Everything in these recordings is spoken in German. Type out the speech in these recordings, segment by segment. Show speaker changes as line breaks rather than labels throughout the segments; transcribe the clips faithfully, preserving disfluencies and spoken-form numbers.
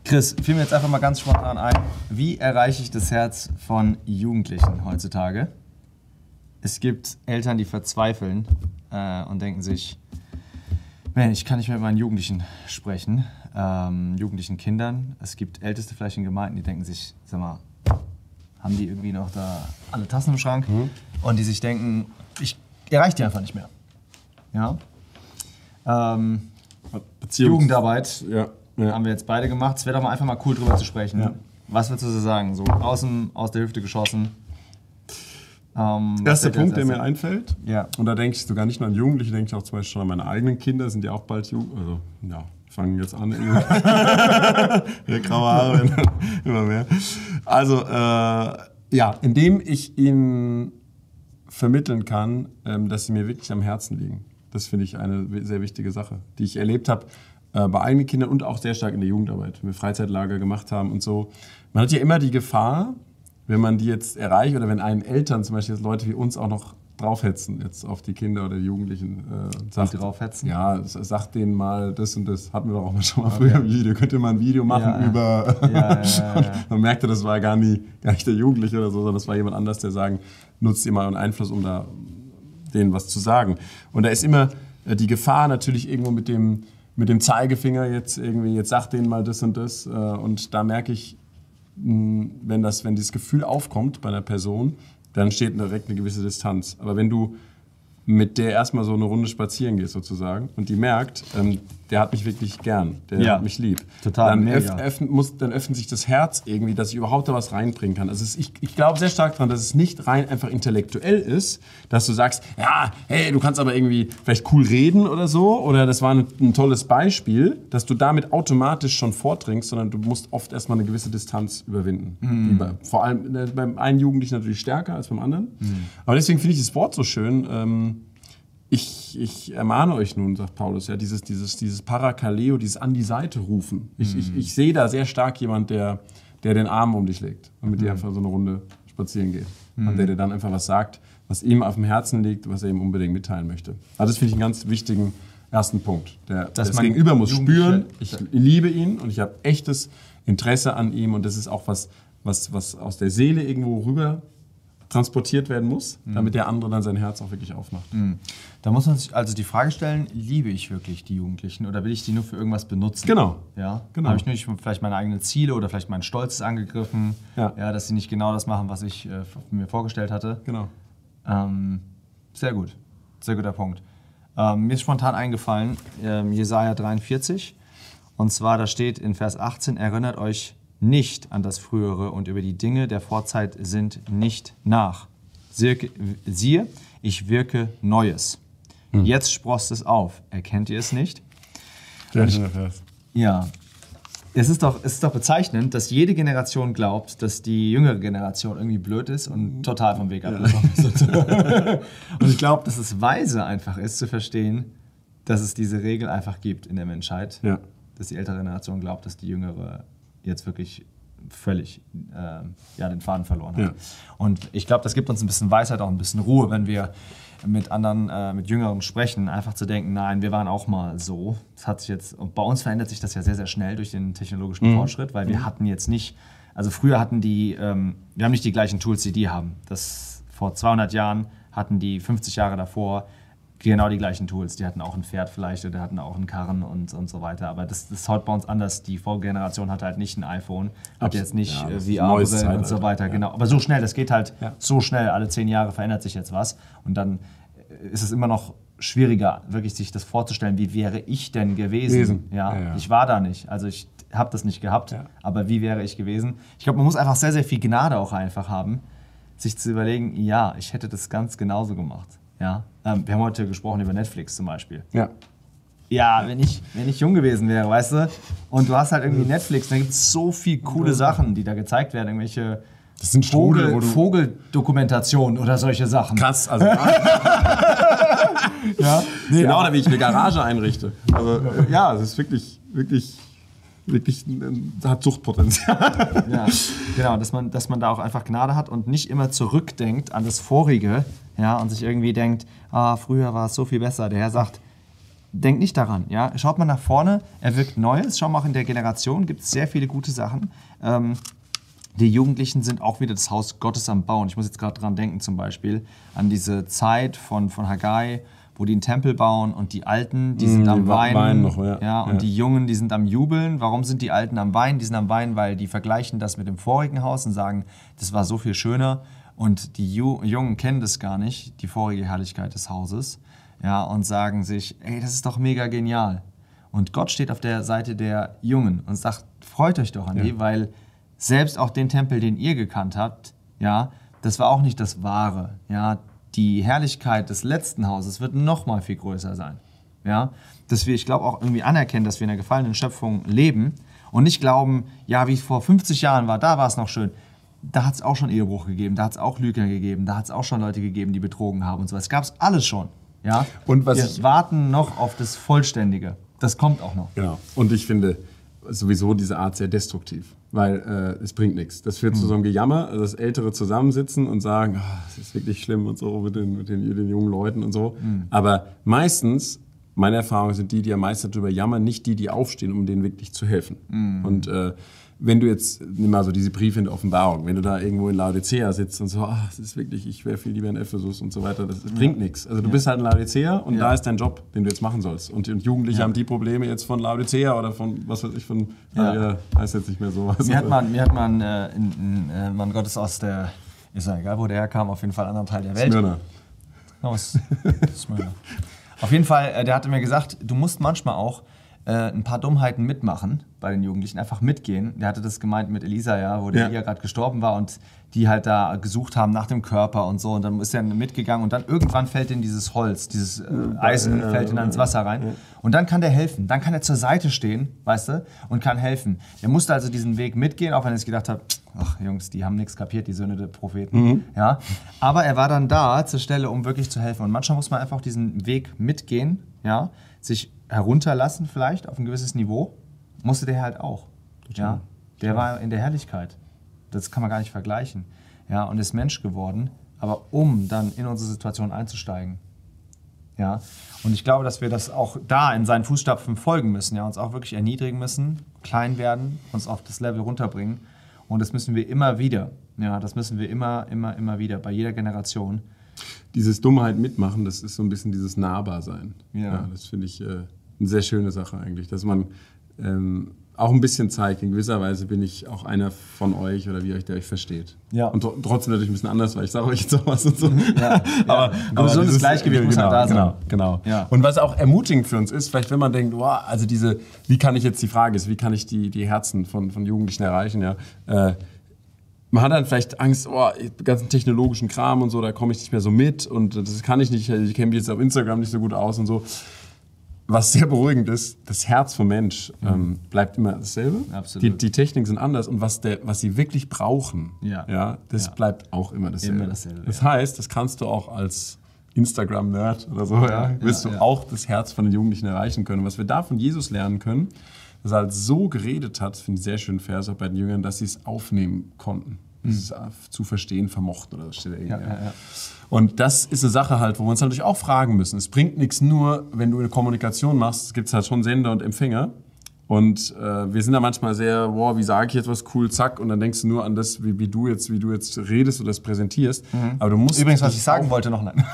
Chris, fiel mir jetzt einfach mal ganz spontan ein, wie erreiche ich das Herz von Jugendlichen heutzutage? Es gibt Eltern, die verzweifeln äh, und denken sich, man, ich kann nicht mehr mit meinen Jugendlichen sprechen, ähm, jugendlichen Kindern. Es gibt Älteste vielleicht in Gemeinden, die denken sich, sag mal, haben die irgendwie noch da alle Tassen im Schrank? Mhm. Und die sich denken, ich erreiche die einfach nicht mehr. Ja? Ähm, Jugendarbeit. Ja. Ja. Haben wir jetzt beide gemacht. Es wäre doch mal einfach mal cool, drüber zu sprechen. Ja. Was würdest du so sagen? So außen, aus der Hüfte geschossen.
Ähm, Erster Punkt, der mir einfällt, ja. Und da denke ich sogar nicht nur an Jugendliche, denke ich auch zum Beispiel schon an meine eigenen Kinder, sind ja auch bald Jugend, also ja, fangen jetzt an. Ja, graue Haare, immer mehr. Also, äh, ja, indem ich ihnen vermitteln kann, ähm, dass sie mir wirklich am Herzen liegen. Das finde ich eine sehr wichtige Sache, die ich erlebt habe. Bei eigenen Kindern und auch sehr stark in der Jugendarbeit, wenn wir Freizeitlager gemacht haben und so. Man hat ja immer die Gefahr, wenn man die jetzt erreicht oder wenn einen Eltern, zum Beispiel jetzt Leute wie uns, auch noch draufhetzen jetzt auf die Kinder oder die Jugendlichen. Äh, sagt,
die draufhetzen?
Ja, sagt denen mal das und das. Hatten wir doch auch mal schon mal früher im Video. Könnt ihr mal ein Video machen ja, über... Ja, ja, ja, ja. Man merkte, das war gar, nie, gar nicht der Jugendliche oder so, sondern das war jemand anders, der sagen, nutzt ihr mal einen Einfluss, um da denen was zu sagen. Und da ist immer die Gefahr natürlich irgendwo mit dem... mit dem Zeigefinger jetzt irgendwie, jetzt sag denen mal das und das. Und da merke ich, wenn, das, wenn dieses Gefühl aufkommt bei einer Person, dann steht direkt eine gewisse Distanz. Aber wenn du mit der erstmal so eine Runde spazieren gehst sozusagen und die merkt, ähm, der hat mich wirklich gern, der ja. hat mich lieb.
Total,
dann, öff, öffn, muss, dann öffnet sich das Herz irgendwie, dass ich überhaupt da was reinbringen kann. Also es, ich, ich glaube sehr stark daran, dass es nicht rein einfach intellektuell ist, dass du sagst, ja, hey, du kannst aber irgendwie vielleicht cool reden oder so, oder das war ein, ein tolles Beispiel, dass du damit automatisch schon vordringst, sondern du musst oft erstmal eine gewisse Distanz überwinden. Mhm. Bei, vor allem beim einen Jugendlichen natürlich stärker als beim anderen. Mhm. Aber deswegen finde ich das Wort so schön. Ähm, Ich, ich ermahne euch nun, sagt Paulus, ja, dieses, dieses, dieses Parakaleo, dieses an die Seite rufen. Ich, mhm. ich, ich sehe da sehr stark jemand, der, der den Arm um dich legt und mit mhm. dir einfach so eine Runde spazieren geht. Mhm. Und der dir dann einfach was sagt, was ihm auf dem Herzen liegt, was er ihm unbedingt mitteilen möchte. Also das finde ich einen ganz wichtigen ersten Punkt. Der, das Gegenüber muss spüren, ich liebe ihn und ich habe echtes Interesse an ihm und das ist auch was, was, was aus der Seele irgendwo rüber transportiert werden muss, damit der andere dann sein Herz auch wirklich aufmacht.
Mhm. Da muss man sich also die Frage stellen, liebe ich wirklich die Jugendlichen oder will ich die nur für irgendwas benutzen?
Genau.
Ja?
Genau.
Habe ich nur vielleicht meine eigenen Ziele oder vielleicht mein Stolz ist angegriffen, ja. Ja, dass sie nicht genau das machen, was ich äh, mir vorgestellt hatte?
Genau.
Ähm, sehr gut. Sehr guter Punkt. Ähm, mir ist spontan eingefallen, ähm, Jesaja dreiundvierzig, und zwar da steht in Vers achtzehn, erinnert euch nicht an das Frühere und über die Dinge der Vorzeit sind nicht nach. Siehe, ich wirke Neues. Hm. Jetzt sproßt es auf. Erkennt ihr es nicht?
Sehr schöner Vers.
Ja. Es ist, doch, es ist doch bezeichnend, dass jede Generation glaubt, dass die jüngere Generation irgendwie blöd ist und total vom Weg abgekommen ist. Und ich glaube, dass es weise einfach ist, zu verstehen, dass es diese Regel einfach gibt in der Menschheit.
Ja.
Dass die ältere Generation glaubt, dass die jüngere jetzt wirklich völlig äh, ja, den Faden verloren hat. Ja. Und ich glaube, das gibt uns ein bisschen Weisheit, auch ein bisschen Ruhe, wenn wir mit anderen, äh, mit Jüngeren sprechen, einfach zu denken, nein, wir waren auch mal so. Das hat sich jetzt, und bei uns verändert sich das ja sehr, sehr schnell durch den technologischen mhm. Fortschritt, weil wir mhm. hatten jetzt nicht, also früher hatten die, ähm, wir haben nicht die gleichen Tools, die die haben. Das, vor zweihundert Jahren hatten die fünfzig Jahre davor genau die gleichen Tools. Die hatten auch ein Pferd vielleicht oder hatten auch einen Karren und, und so weiter. Aber das, das ist heute bei uns anders. Die Vorgeneration hatte halt nicht ein iPhone, hat jetzt nicht ja, V R-Brillen und so weiter. Ja. Genau. Aber so schnell, das geht halt ja. so schnell. Alle zehn Jahre verändert sich jetzt was. Und dann ist es immer noch schwieriger, wirklich sich das vorzustellen, wie wäre ich denn gewesen? Ja, ja, ja. Ich war da nicht. Also ich habe das nicht gehabt. Ja. Aber wie wäre ich gewesen? Ich glaube, man muss einfach sehr, sehr viel Gnade auch einfach haben, sich zu überlegen, ja, ich hätte das ganz genauso gemacht. Ja, ähm, wir haben heute gesprochen über Netflix zum Beispiel.
Ja.
Ja, wenn ich, wenn ich jung gewesen wäre, weißt du, und du hast halt irgendwie Netflix, dann gibt es so viele coole Sachen, die da gezeigt werden, irgendwelche
das sind Vogel,
Vogel, Vogeldokumentationen oder solche Sachen.
Krass, also ja, nee, genau, oder wie ich eine Garage einrichte. Also ja, es ist wirklich, wirklich, wirklich, hat Suchtpotenzial.
Ja, genau, dass man, dass man da auch einfach Gnade hat und nicht immer zurückdenkt an das Vorige, ja, und sich irgendwie denkt, ah, früher war es so viel besser. Der Herr sagt, denkt nicht daran. Ja? Schaut mal nach vorne, er wirkt Neues. Schau mal, auch in der Generation gibt es sehr viele gute Sachen. Ähm, die Jugendlichen sind auch wieder das Haus Gottes am Bauen. Ich muss jetzt gerade dran denken, zum Beispiel an diese Zeit von, von Haggai, wo die einen Tempel bauen und die Alten, die sind mm, am die Weinen. Weinen noch, ja. Ja, und ja. die Jungen, die sind am Jubeln. Warum sind die Alten am Weinen? Die sind am Weinen, weil die vergleichen das mit dem vorigen Haus und sagen, das war so viel schöner. Und die Ju- Jungen kennen das gar nicht, die vorige Herrlichkeit des Hauses. Ja, und sagen sich, ey, das ist doch mega genial. Und Gott steht auf der Seite der Jungen und sagt, freut euch doch an ja. die, weil selbst auch den Tempel, den ihr gekannt habt, ja, das war auch nicht das Wahre. Ja, die Herrlichkeit des letzten Hauses wird noch mal viel größer sein. Ja, dass wir, ich glaube, auch irgendwie anerkennen, dass wir in der gefallenen Schöpfung leben und nicht glauben, ja, wie es vor fünfzig Jahren war, da war es noch schön. Da hat es auch schon Ehebruch gegeben, da hat es auch Lügner gegeben, da hat es auch schon Leute gegeben, die betrogen haben und so. Es gab es alles schon. Ja?
Und was
wir
ich
warten noch auf das Vollständige. Das kommt auch noch.
Genau. Und ich finde sowieso diese Art sehr destruktiv, weil äh, es bringt nichts. Das führt mhm. zu so einem Gejammer, also dass Ältere zusammensitzen und sagen, oh, das ist wirklich schlimm und so mit den, mit den, mit den jungen Leuten und so. Mhm. Aber meistens, meine Erfahrung sind die, die am meisten darüber jammern, nicht die, die aufstehen, um denen wirklich zu helfen. Mhm. Und äh, wenn du jetzt, nimm mal so diese Briefe in der Offenbarung, wenn du da irgendwo in Laodicea sitzt und so, ach, das ist wirklich, ich wäre viel lieber in Ephesus und so weiter, das, das ja. bringt nichts. Also du ja. bist halt in Laodicea und ja. da ist dein Job, den du jetzt machen sollst. Und, und Jugendliche ja. haben die Probleme jetzt von Laodicea oder von, was weiß ich, von, ja. äh, heißt jetzt nicht mehr so.
Mir hat man, mir hat man, äh, in, in, äh, Mann Gottes aus der, ist ja egal, wo der herkam, auf jeden Fall anderen Teil der Welt.
Smyrna.
Aus Smyrna. Auf jeden Fall, äh, der hatte mir gesagt, du musst manchmal auch äh, ein paar Dummheiten mitmachen bei den Jugendlichen, einfach mitgehen. Der hatte das gemeint mit Elisa, ja, wo der ja. Elia gerade gestorben war und die halt da gesucht haben nach dem Körper und so. Und dann ist er mitgegangen und dann irgendwann fällt in dieses Holz, dieses äh, Eisen ja, fällt in ins Wasser rein. Ja. Und dann kann der helfen. Dann kann er zur Seite stehen, weißt du, und kann helfen. Er musste also diesen Weg mitgehen, auch wenn er sich gedacht hat, ach Jungs, die haben nichts kapiert, die Söhne der Propheten. Mhm. Ja. Aber er war dann da zur Stelle, um wirklich zu helfen. Und manchmal muss man einfach diesen Weg mitgehen, ja, sich herunterlassen vielleicht auf ein gewisses Niveau. Musste der halt auch. Ja. Der war in der Herrlichkeit. Das kann man gar nicht vergleichen. Ja, und ist Mensch geworden, aber um dann in unsere Situation einzusteigen. Ja. Und ich glaube, dass wir das auch da in seinen Fußstapfen folgen müssen, ja, uns auch wirklich erniedrigen müssen, klein werden, uns auf das Level runterbringen. Und das müssen wir immer wieder. Ja, das müssen wir immer, immer, immer wieder, bei jeder Generation.
Dieses Dummheit mitmachen, das ist so ein bisschen dieses Nahbarsein. Ja. Ja, das finde ich äh, eine sehr schöne Sache eigentlich, dass man ähm, auch ein bisschen zeigt, in gewisser Weise bin ich auch einer von euch oder wie euch der euch versteht. Ja. Und tr- trotzdem natürlich ein bisschen anders, weil ich sage euch jetzt auch was und so. Ja. aber
ja. aber so ein Gleichgewicht muss
genau,
halt da sein.
Genau, genau. Ja. Und was auch ermutigend für uns ist, vielleicht wenn man denkt, wow, also diese, wie kann ich jetzt, die Frage ist, wie kann ich die, die Herzen von, von Jugendlichen erreichen, ja, äh, man hat dann vielleicht Angst, oh, ganzen technologischen Kram und so, da komme ich nicht mehr so mit und das kann ich nicht, ich kenne mich jetzt auf Instagram nicht so gut aus und so. Was sehr beruhigend ist, das Herz vom Mensch mhm. ähm, bleibt immer dasselbe. Absolut. Die, die Techniken sind anders und was, der, was sie wirklich brauchen, ja. Ja, das ja. bleibt auch immer dasselbe. Immer dasselbe. Das ja. heißt, das kannst du auch als Instagram-Nerd oder so, ja, ja, wirst ja, du ja. auch das Herz von den Jugendlichen erreichen können. Und was wir da von Jesus lernen können, dass er halt so geredet hat, finde ich sehr schön Vers auch bei den Jüngern, dass sie es aufnehmen konnten. Mhm. Es zu verstehen vermochten oder das steht da irgendwie. Ja, ja, ja. Und das ist eine Sache halt, wo wir uns natürlich auch fragen müssen. Es bringt nichts nur, wenn du eine Kommunikation machst, es gibt halt schon Sender und Empfänger. Und äh, wir sind da manchmal sehr, wow, wie sage ich jetzt was cool, zack, und dann denkst du nur an das, wie, wie du jetzt, wie du jetzt redest oder das präsentierst. Mhm. Aber du musst
übrigens, was ich sagen wollte, noch nein.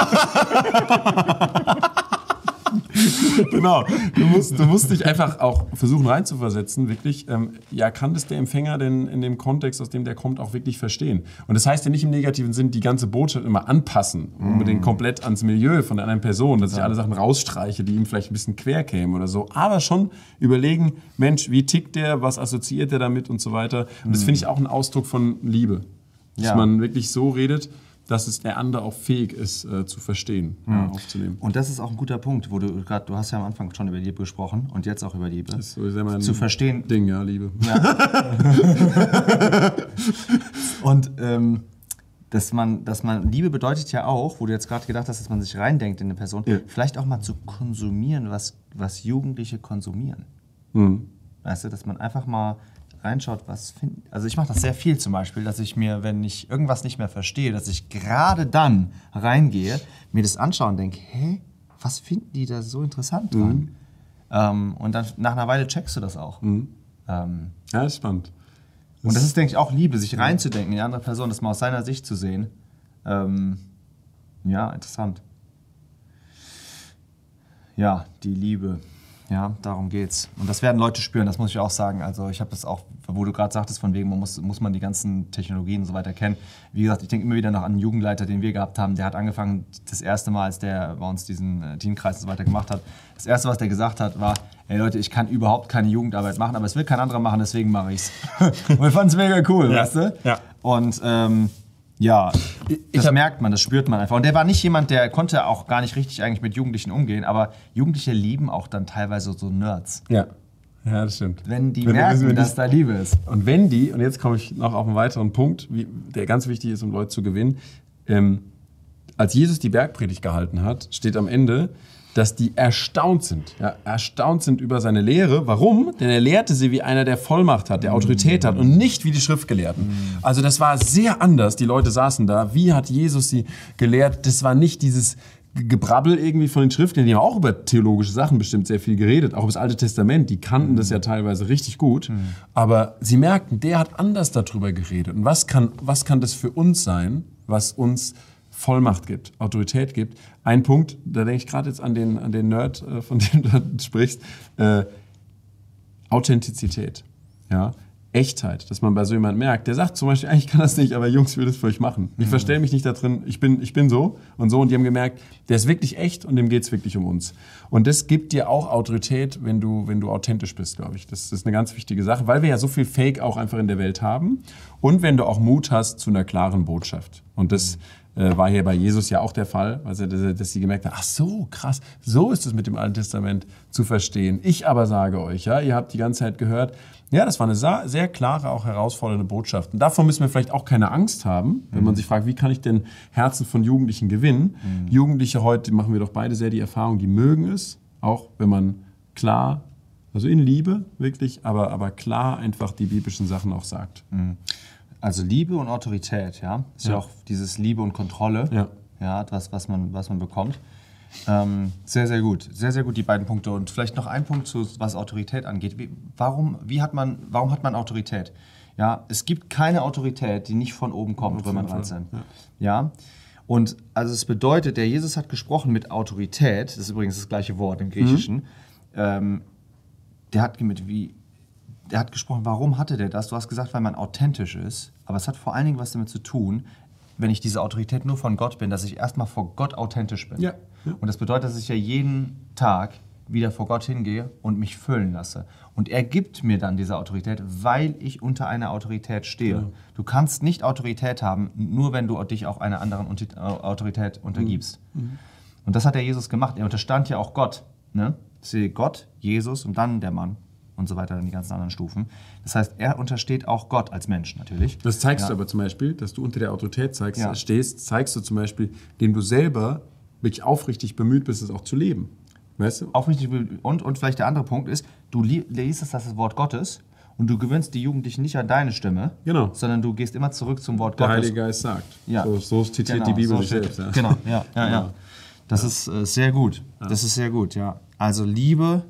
Genau. Du musst, du musst dich einfach auch versuchen reinzuversetzen, wirklich. Ähm, ja, kann das der Empfänger denn in dem Kontext, aus dem der kommt, auch wirklich verstehen? Und das heißt ja nicht im negativen Sinn, die ganze Botschaft immer anpassen, mm. unbedingt komplett ans Milieu von der anderen Person, dass ja. ich alle Sachen rausstreiche, die ihm vielleicht ein bisschen quer kämen oder so. Aber schon überlegen, Mensch, wie tickt der, was assoziiert der damit und so weiter. Und mm. das finde ich auch ein Ausdruck von Liebe. Dass ja. man wirklich so redet, dass es der andere auch fähig ist, äh, zu verstehen, mhm. ja, aufzunehmen.
Und das ist auch ein guter Punkt, wo du gerade, du hast ja am Anfang schon über Liebe gesprochen und jetzt auch über Liebe.
Das ist so sehr mein
zu verstehen.
Ding, ja, Liebe.
Ja. Und ähm, dass man, dass man, Liebe bedeutet ja auch, wo du jetzt gerade gedacht hast, dass man sich reindenkt in eine Person, ja. vielleicht auch mal zu konsumieren, was, was Jugendliche konsumieren. Mhm. Weißt du, dass man einfach mal reinschaut, was finde ich. Also ich mache das sehr viel zum Beispiel, dass ich mir, wenn ich irgendwas nicht mehr verstehe, dass ich gerade dann reingehe, mir das anschaue und denke, hä, was finden die da so interessant dran?
Mhm.
Ähm, und dann nach einer Weile checkst du das auch.
Mhm.
Ähm,
ja, ist spannend. Das
und das ist, denke ich, auch Liebe, sich reinzudenken in die andere Person, das mal aus seiner Sicht zu sehen. Ähm, ja, interessant. Ja, die Liebe. Ja, darum geht's. Und das werden Leute spüren, das muss ich auch sagen. Also ich habe das auch, wo du gerade sagtest, von wegen, man muss, muss man die ganzen Technologien und so weiter kennen. Wie gesagt, ich denke immer wieder noch an einen Jugendleiter, den wir gehabt haben. Der hat angefangen, das erste Mal, als der bei uns diesen äh, Teamkreis und so weiter gemacht hat, das erste, was der gesagt hat, war, ey Leute, ich kann überhaupt keine Jugendarbeit machen, aber es will kein anderer machen, deswegen mache ich's. Und wir fanden es mega cool,
ja.
weißt du?
Ja.
Und ähm, ja, das merkt man, das spürt man einfach. Und der war nicht jemand, der konnte auch gar nicht richtig eigentlich mit Jugendlichen umgehen, aber Jugendliche lieben auch dann teilweise so Nerds.
Ja, ja, das stimmt.
Wenn die
wenn
merken,
die, wenn
dass da Liebe ist.
Und wenn die, und jetzt komme ich noch auf einen weiteren Punkt, wie, der ganz wichtig ist, um Leute zu gewinnen, ähm, als Jesus die Bergpredigt gehalten hat, steht am Ende, dass die erstaunt sind. Ja, erstaunt sind über seine Lehre. Warum? Denn er lehrte sie wie einer, der Vollmacht hat, der Autorität hat und nicht wie die Schriftgelehrten. Also das war sehr anders. Die Leute saßen da. Wie hat Jesus sie gelehrt? Das war nicht dieses Gebrabbel irgendwie von den Schriftgelehrten. Die haben auch über theologische Sachen bestimmt sehr viel geredet. Auch über das Alte Testament. Die kannten das ja teilweise richtig gut. Aber sie merkten, der hat anders darüber geredet. Und was kann, was kann das für uns sein, was uns Vollmacht gibt, Autorität gibt. Ein Punkt, da denke ich gerade jetzt an den, an den Nerd, äh, von dem du sprichst, äh, Authentizität, ja? Echtheit, dass man bei so jemandem merkt, der sagt zum Beispiel, eigentlich kann das nicht, aber Jungs, ich will das für euch machen. Ich mhm. verstelle mich nicht da drin, ich bin, ich bin so und so und die haben gemerkt, der ist wirklich echt und dem geht es wirklich um uns. Und das gibt dir auch Autorität, wenn du, wenn du authentisch bist, glaube ich. Das ist eine ganz wichtige Sache, weil wir ja so viel Fake auch einfach in der Welt haben und wenn du auch Mut hast zu einer klaren Botschaft. Und das äh, war hier bei Jesus ja auch der Fall, also, dass, dass sie gemerkt haben, ach so, krass, so ist es mit dem Alten Testament zu verstehen. Ich aber sage euch, ja, ihr habt die ganze Zeit gehört, ja, das war eine sehr klare, auch herausfordernde Botschaft. Und davon müssen wir vielleicht auch keine Angst haben, wenn man sich fragt, wie kann ich denn Herzen von Jugendlichen gewinnen? Mhm. Jugendliche heute, machen wir doch beide sehr die Erfahrung, die mögen es, auch wenn man klar, also in Liebe wirklich, aber, aber klar einfach die biblischen Sachen auch sagt.
Mhm. Also Liebe und Autorität, ja, ist ja, ja auch dieses Liebe und Kontrolle,
ja,
ja etwas, was man, was man bekommt. Ähm, sehr, sehr gut. Sehr, sehr gut, die beiden Punkte. Und vielleicht noch ein Punkt, zu, was Autorität angeht. Wie, warum, wie hat man, warum hat man Autorität? Ja, es gibt keine Autorität, die nicht von oben kommt, wenn man rein sein. Ja. ja. Und also es bedeutet, der Jesus hat gesprochen mit Autorität, das ist übrigens das gleiche Wort im Griechischen, mhm. ähm, der hat mit wie, der hat gesprochen, warum hatte der das? Du hast gesagt, weil man authentisch ist, aber es hat vor allen Dingen was damit zu tun, wenn ich diese Autorität nur von Gott bin, dass ich erstmal vor Gott authentisch bin.
Ja. Ja.
Und das bedeutet, dass ich ja jeden Tag wieder vor Gott hingehe und mich füllen lasse. Und er gibt mir dann diese Autorität, weil ich unter einer Autorität stehe. Ja. Du kannst nicht Autorität haben, nur wenn du dich auch einer anderen Autorität untergibst. Mhm. Und das hat der Jesus gemacht. Er unterstand ja auch Gott. Ne? Gott, Jesus und dann der Mann. Und so weiter, dann die ganzen anderen Stufen. Das heißt, er untersteht auch Gott als Mensch natürlich.
Das zeigst
ja.
du aber zum Beispiel, dass du unter der Autorität zeigst,
ja.
stehst, zeigst du zum Beispiel, indem du selber wirklich aufrichtig bemüht bist, es auch zu leben. Weißt du?
Aufrichtig und, und vielleicht der andere Punkt ist, du liest das Wort Gottes und du gewöhnst die Jugendlichen nicht an deine Stimme,
genau.
sondern du gehst immer zurück zum Wort
der
Gottes.
Der Heilige Geist sagt.
Ja.
So, so zitiert
genau,
die Bibel
so
sich selbst. Ja.
Genau, ja, ja, ja.
ja.
Das
ja.
ist äh, sehr gut.
Ja.
Das ist sehr gut, ja. Also Liebe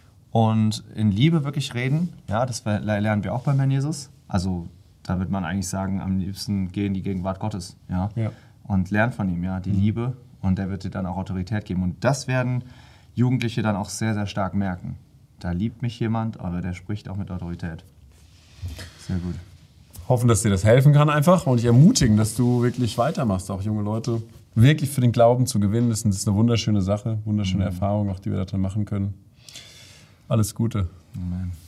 und in Liebe wirklich reden, ja, das lernen wir auch beim Herrn Jesus. Also da wird man eigentlich sagen, am liebsten gehen in die Gegenwart Gottes, ja,
ja.
und lernen von ihm, ja, die mhm. Liebe, und der wird dir dann auch Autorität geben. Und das werden Jugendliche dann auch sehr, sehr stark merken. Da liebt mich jemand, aber der spricht auch mit Autorität. Sehr gut.
Hoffen, dass dir das helfen kann einfach und dich ermutigen, dass du wirklich weitermachst, auch junge Leute wirklich für den Glauben zu gewinnen. Das ist eine wunderschöne Sache, wunderschöne mhm. Erfahrung, auch die wir da drin machen können. Alles Gute.
Amen.